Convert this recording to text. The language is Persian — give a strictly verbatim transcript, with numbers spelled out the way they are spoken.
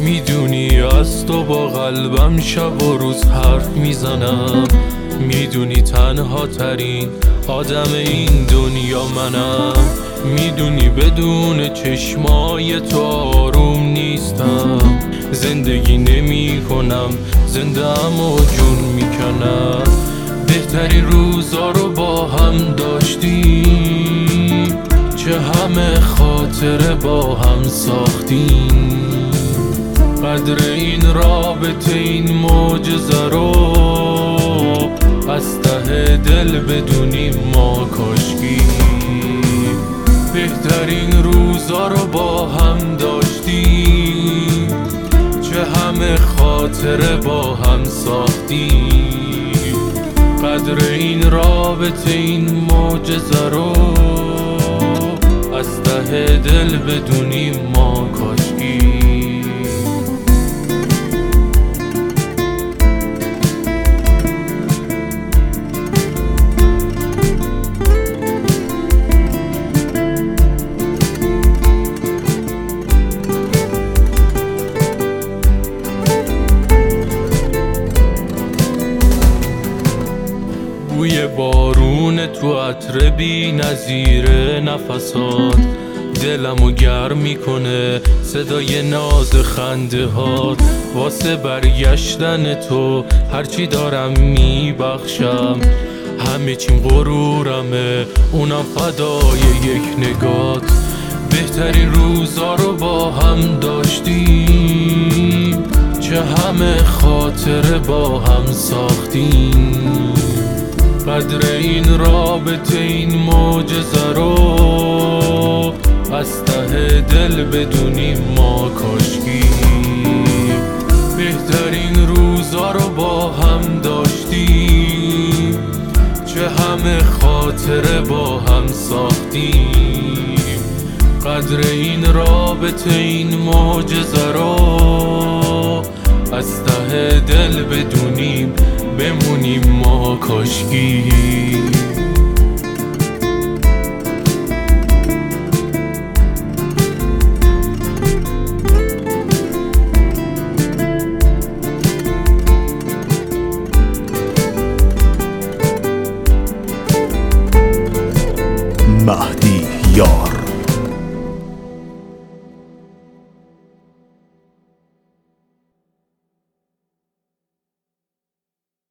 میدونی از تو با قلبم شب و روز حرف میزنم، میدونی تنها ترین آدم این دنیا منم، میدونی بدون چشمای تو آروم نیستم، زندگی نمی کنم زنده‌ام و جون میکنم. بهترین روزا رو با هم داشتیم، چه همه خاطره با هم ساختیم، قدر این رابطه این معجزه رو از ته دل بدونیم ما کاشکی. بهترین روزا رو با هم داشتیم، چه همه خاطره با هم ساختیم، قدر این رابطه این معجزه رو از ته دل بدونیم ما کاشکی. بوی بارون تو عطر بی نظیر نفسات، دلمو گرم میکنه صدای ناز خنده هات، واسه برگشتن تو هرچی دارم میبخشم، همه چیم غرورمه اونم فدای یک نگات. بهترین روزا رو با هم داشتیم، چه همه خاطره با هم ساختیم، قدر این رابطه این معجزه رو از ته دل بدونیم ما کاشکی. بهترین روزا رو با هم داشتیم، چه همه خاطره با هم ساختیم، قدر این رابطه این معجزه رو از ته دل بدونیم بمونیم ما کاشکی.